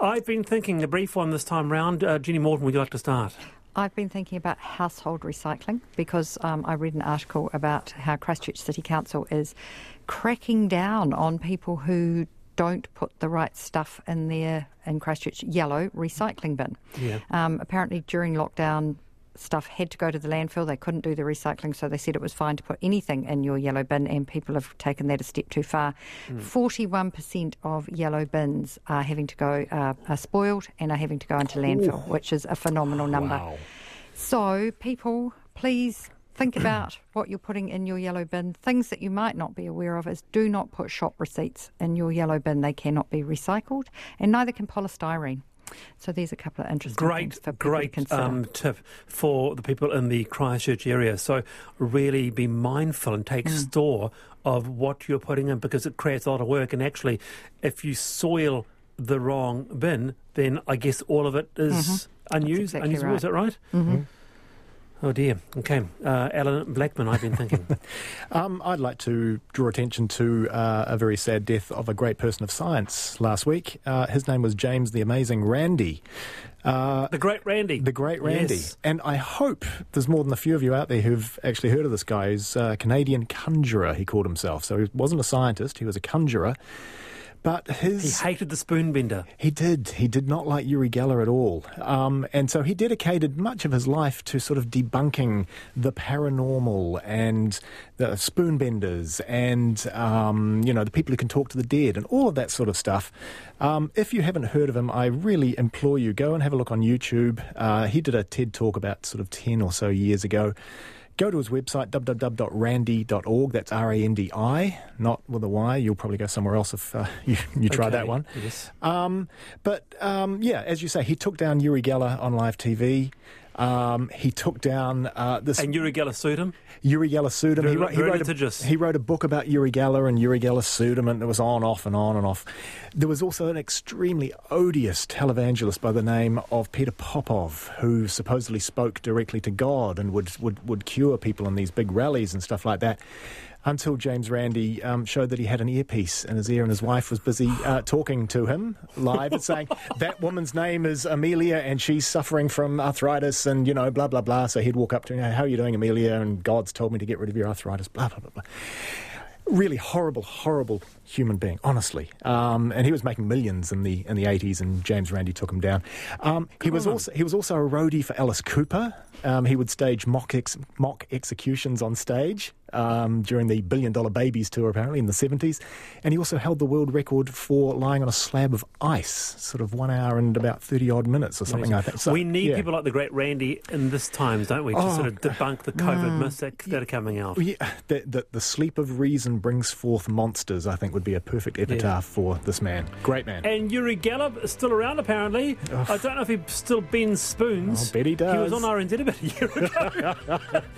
I've been thinking a brief one this time round. Jenny Morton, would you like to start? I've been thinking about household recycling because I read an article about how Christchurch City Council is cracking down on people who don't put the right stuff in their, in Christchurch, yellow recycling bin. Yeah. Apparently during lockdown, stuff had to go to the landfill. They couldn't do the recycling, so they said it was fine to put anything in your yellow bin, and people have taken that a step too far. 41% of yellow bins are having to go, are spoiled and are having to go into landfill, which is a phenomenal number. Wow. So people, please think about what you're putting in your yellow bin. Things that you might not be aware of is do not put shop receipts in your yellow bin. They cannot be recycled, and neither can polystyrene. So there's a couple of interesting things for people to consider. Tip for the people in the Christchurch area. So really be mindful and take store of what you're putting in, because it creates a lot of work. And actually, if you soil the wrong bin, then I guess all of it is unused. Exactly unusable, right. is that right? Mm-hmm. Oh dear. Okay. Alan Blackman, I've been thinking. I'd like to draw attention to a very sad death of a great person of science last week. His name was James the Amazing Randi. The Great Randy. The Great Randy. Yes. And I hope there's more than a few of you out there who've actually heard of this guy. He's a Canadian conjurer, he called himself. So he wasn't a scientist, he was a conjurer. But He hated the spoon bender. He did. He did not like Uri Geller at all. And so he dedicated much of his life to sort of debunking the paranormal and the spoon benders and, the people who can talk to the dead and all of that sort of stuff. If you haven't heard of him, I really implore you, go and have a look on YouTube. He did a TED Talk about sort of 10 or so years ago. Go to his website, www.randi.org. That's R-A-N-D-I, not with a Y. You'll probably go somewhere else if you try that one. Yes. As you say, he took down Uri Geller on live TV. He took down this... And Uri Geller sued him? Uri Geller sued him. Very litigious. He wrote a book about Uri Geller, and Uri Geller sued him, and it was on, off, and on and off. There was also an extremely odious televangelist by the name of Peter Popov, who supposedly spoke directly to God and would cure people in these big rallies and stuff like that. Until James Randi showed that he had an earpiece in his ear, and his wife was busy talking to him live and saying, that woman's name is Amelia and she's suffering from arthritis and, blah, blah, blah. So he'd walk up to her, how are you doing, Amelia? And God's told me to get rid of your arthritis, blah, blah, blah, blah. Really horrible, horrible human being, honestly. And he was making millions in the 80s, and James Randi took him down. He was also a roadie for Alice Cooper. He would stage mock executions on stage during the $1 Billion Babies tour, apparently, in the 70s. And he also held the world record for lying on a slab of ice, sort of 1 hour and about 30 minutes or something like that. So, we need people like the Great Randy in this times, don't we, to sort of debunk the COVID myths that are coming out. Yeah, the sleep of reason brings forth monsters, I think, would be a perfect epitaph for this man. Great man. And Uri Geller is still around, apparently. I don't know if he still bends spoons. I bet he does. He was on RNZ about a year ago.